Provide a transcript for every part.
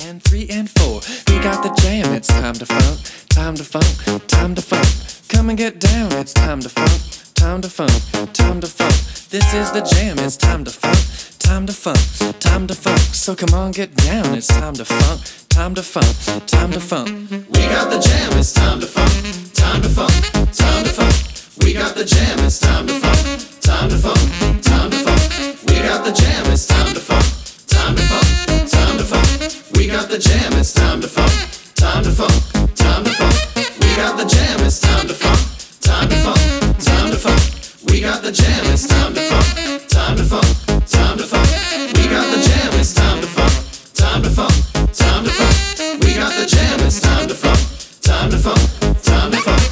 and 3 and 4. We got the jam, it's time to funk, time to funk, time to funk. Come and get down, it's time to funk, time to funk, time to funk. This is the jam, it's time to funk, time to funk, time to funk. So come on, get down, it's time to funk, time to funk, time to funk. We got the jam, it's time to funk, time to funk, time to funk. We got the jam, it's time to funk, time to funk, time to funk. We got the jam, it's time to funk, time to funk, time to funk. We got the jam, it's time to funk, time to funk, time to funk. We got the jam, it's time to funk, time to funk, time to funk. We got the jam, it's time to funk, time to funk, time to funk. We got the jam, it's time to funk, time to funk, time to funk. We got the jam, it's time to funk, time to funk, time to funk.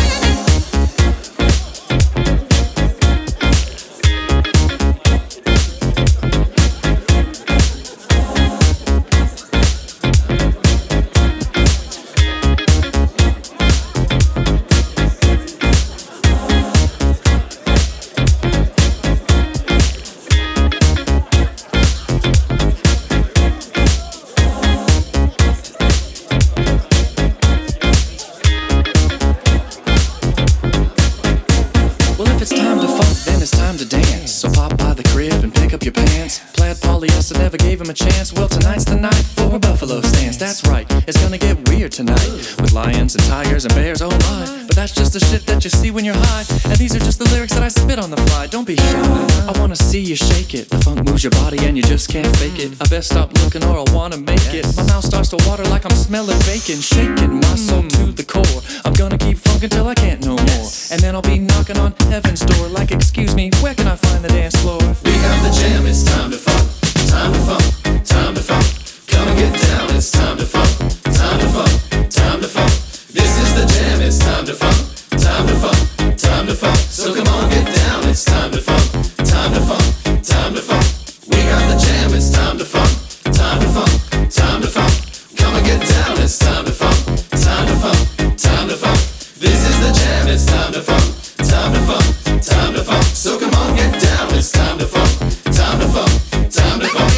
It's time to funk, then it's time to dance. So pop by the crib and pick up your pants. Plaid polyester never gave him a chance. Well, tonight's the night for a buffalo stance. That's right, it's gonna get weird tonight, with lions and tigers and bears, oh my. But that's just the shit that you see when you're high. And these are just the lyrics that I spit on the fly. Don't be shy, I wanna see you shake it. The funk moves your body and you just can't fake it. I best stop looking or I wanna make it. My mouth starts to water like I'm smelling bacon. Shaking my soul to the core. I'm gonna keep funkin' till I can't no more. And then I'll be knocking on heaven's door like, excuse me, where can I find the dance floor? We got the jam, it's time to funk, time to funk, time to funk. Come and get down, it's time to funk, time to funk, time to funk. This is the jam, it's time to funk, time to funk, time to funk. So come on, get down, it's time to funk, time to funk, time to funk. We got the jam, it's time to funk, time to funk, time to funk. Come and get down, it's time to funk, time to funk, time to funk. This is the jam, it's time to funk, time to funk, time to funk. So come on, get down, it's time to funk, time to funk, time to funk.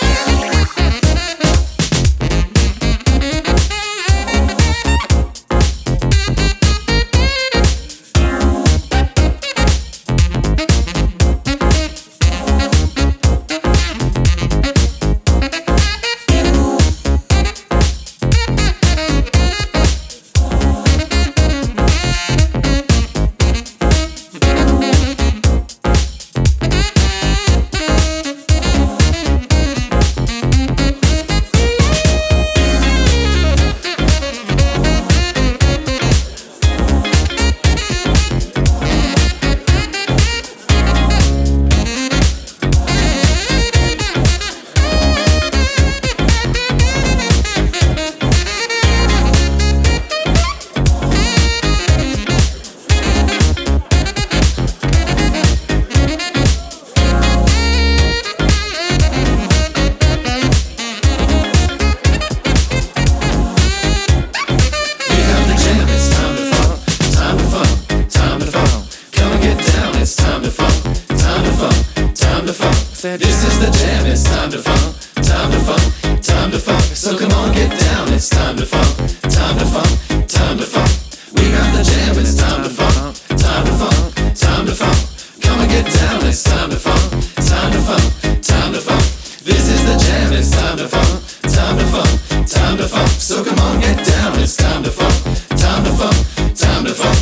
This is the jam, it's time to funk, time to funk, time to funk. So come on, get down, it's time to funk, time to funk, time to funk. We got the jam, it's time to funk, time to funk, time to funk. Come and get down, it's time to funk, time to funk, time to funk. This is the jam, it's time to funk, time to funk, time to funk. So come on, get down, it's time to funk, time to funk, time to funk.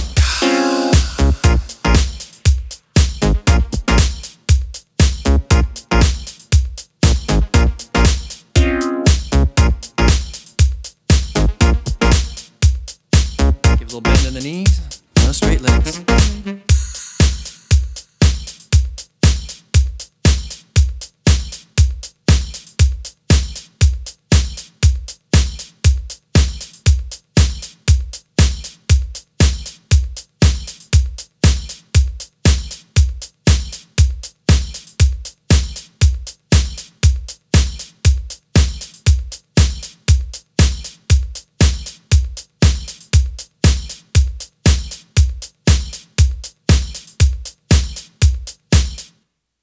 Give a little bend in the knees, no straight legs.